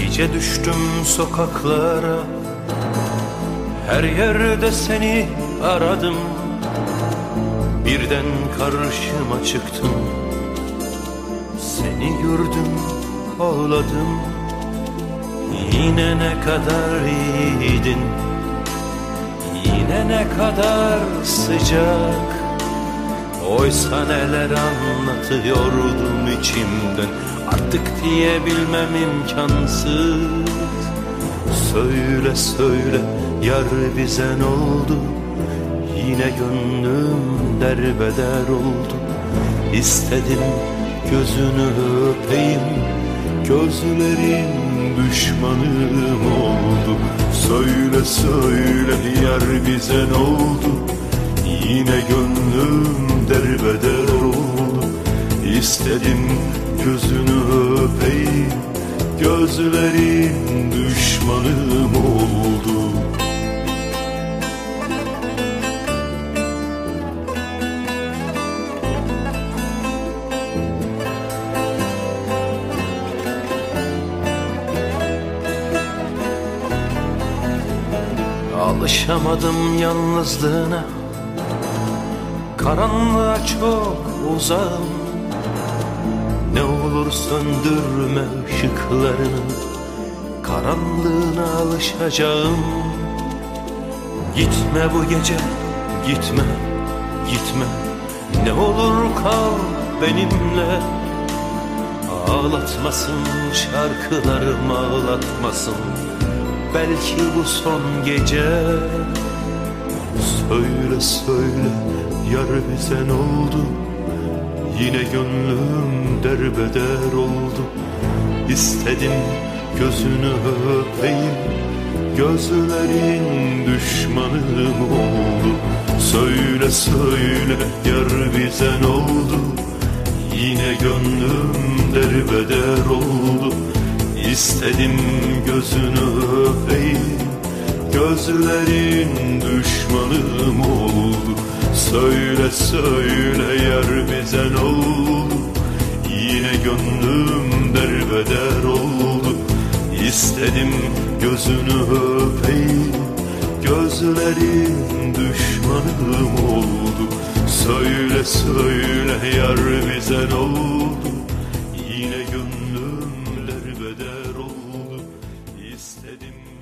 Gece düştüm sokaklara, her yerde seni aradım. Birden karşıma çıktın, seni gördüm, ağladım. Yine ne kadar iyiydin, yine ne kadar sıcak. Oysa neler anlatıyordum içimden, artık diyebilmem imkansız. Söyle söyle yar bize ne oldu, yine gönlüm derbeder oldu. İstedim gözünü öpeyim, gözlerin düşmanım oldu. Söyle söyle yar bize ne oldu, yine gönlüm derbeder oldu. İstedim gözünü öpeyim, gözlerin düşmanım oldu. Alışamadım yalnızlığına, karanlığa çok uzağım. Ne olur söndürme ışıklarını, karanlığına alışacağım. Gitme bu gece, gitme, gitme. Ne olur kal benimle. Ağlatmasın şarkılarım, ağlatmasın. Belki bu son gece. Söyle söyle yar bize ne oldu, yine gönlüm derbeder oldu. İstedim gözünü öpeyim, gözlerin düşmanım oldu. Söyle söyle yar bize ne oldu, yine gönlüm derbeder oldu. İstedim gözünü öpeyim, gözlerin düşmanım oldu. Söyle söyle yar bize ne oldu, yine gönlüm derbeder oldu. İstedim gözünü öpeyim, gözlerin düşmanım oldu. Söyle söyle yar bize ne oldu, yine gönlüm derbeder oldu. İstedim